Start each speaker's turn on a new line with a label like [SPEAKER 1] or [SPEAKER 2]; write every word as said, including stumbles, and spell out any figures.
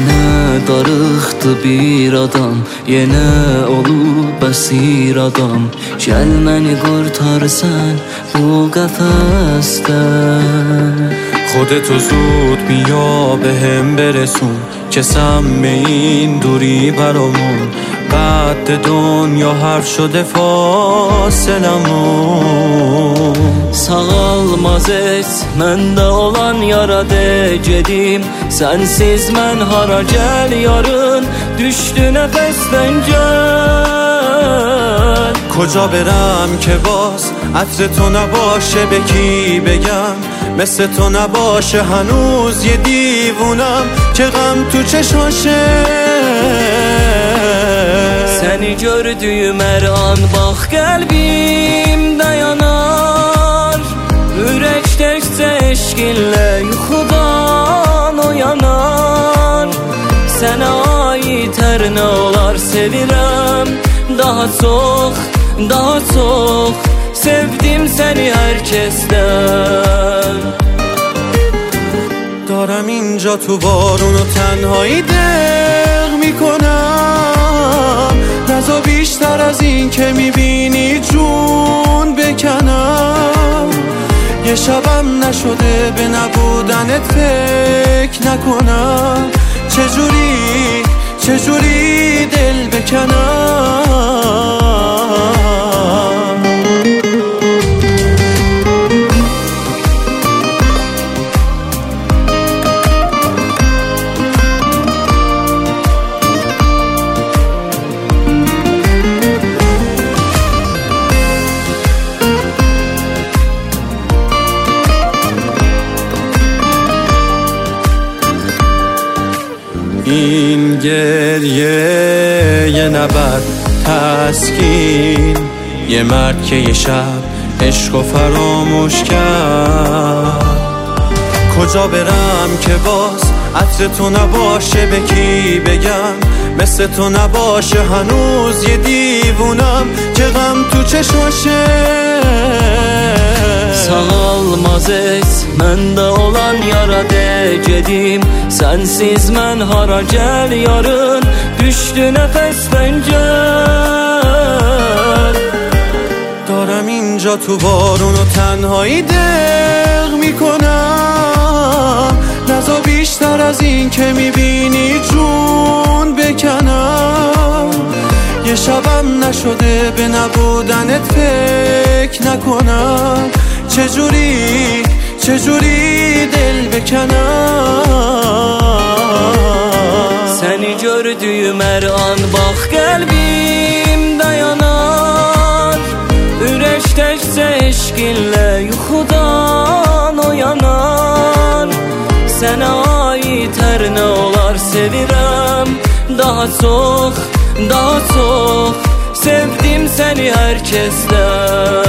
[SPEAKER 1] Yenə darıxdı bir adam, yenə olub əsir adam. Gəl məni qurtar sən bu qəfəsdən.
[SPEAKER 2] خودتو زود بیا به هم برسون که سم این دوری برامون. قد دنیا حرف شده فاصلمون.
[SPEAKER 1] Sağalmaz heç məndə olan yaradı gedim. Sənsiz mən hara gəl yarın, düşdü nəfəsdən gəl.
[SPEAKER 2] کجا برم که باز عطر تو نباشه، به کی بگم مثل تو نباشه. هنوز یه دیوونم که غم تو چشاشه.
[SPEAKER 1] Səni gördüyüm hər an bax qəlbim dayanar. Ürək təkcə eşqinlə yuxudan oyanar. Sənə aid hər nə olar sevirəm. Daha çox, daha çox sevdim səni hər kəsdən.
[SPEAKER 2] دارم اینجا تو بارون و تنهایی دق میکنم. نزا بیشتر از این که میبینی جون بکنم. یه شبم نشده به نبودنت فکر نکنم. چجوری چجوری دل بکنم. این گریه یه نبرد تسکین. یه مرد که یه شب عشق و فراموش کرد. کجا برم که باز عطر تو نباشه، به کی بگم مثل تو نباشه. هنوز یه دیوونم که غم تو چشاشه.
[SPEAKER 1] Sağalmaz heç məndə olan yaradı gedim. Sənsiz mən hara gəl yarın, düşdü nəfəsdən gəl.
[SPEAKER 2] دارم اینجا تو بارون و تنهایی دق میکنم. نزا بیشتر از این که میبینی جون بکنم. یه شبم نشده به نبودنت فکر نکنم. چجوری چجوری دل بکنم.
[SPEAKER 1] Səni gördüyüm hər an bax qəlbim dayanar. Ürək təkcə eşqinlə yuxudan oyanar. Sənə aid hər nə olar sevirəm. Daha çox, daha çox sevdim səni hər kəsdən.